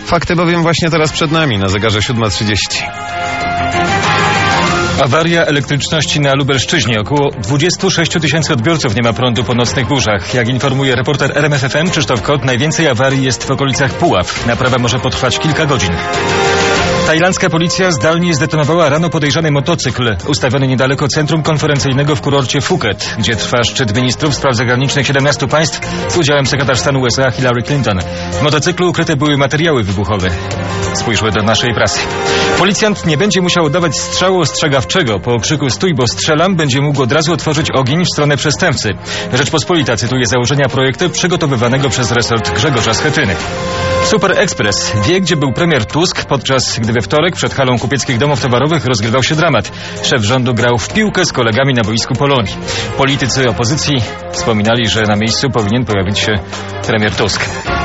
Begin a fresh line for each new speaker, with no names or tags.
Fakty bowiem właśnie teraz przed nami, na zegarze 7:30.
Awaria elektryczności na Lubelszczyźnie. Około 26 000 odbiorców nie ma prądu po nocnych burzach. Jak informuje reporter RMFFM Krzysztof Kot, najwięcej awarii jest w okolicach Puław. Naprawa może potrwać kilka godzin. Tajlandzka policja zdalnie zdetonowała rano podejrzany motocykl ustawiony niedaleko centrum konferencyjnego w kurorcie Phuket, gdzie trwa szczyt ministrów spraw zagranicznych 17 państw z udziałem sekretarz stanu USA Hillary Clinton. W motocyklu ukryte były materiały wybuchowe. Spójrzmy do naszej prasy. Policjant nie będzie musiał oddawać strzału ostrzegawczego. Po okrzyku "stój, bo strzelam" będzie mógł od razu otworzyć ogień w stronę przestępcy. Rzeczpospolita cytuje założenia projektu przygotowywanego przez resort Grzegorza Schetyny. Super Express wie, gdzie był premier Tusk, podczas gdy we wtorek przed halą kupieckich domów towarowych rozgrywał się dramat. Szef rządu grał w piłkę z kolegami na boisku Polonii. Politycy opozycji wspominali, że na miejscu powinien pojawić się premier Tusk.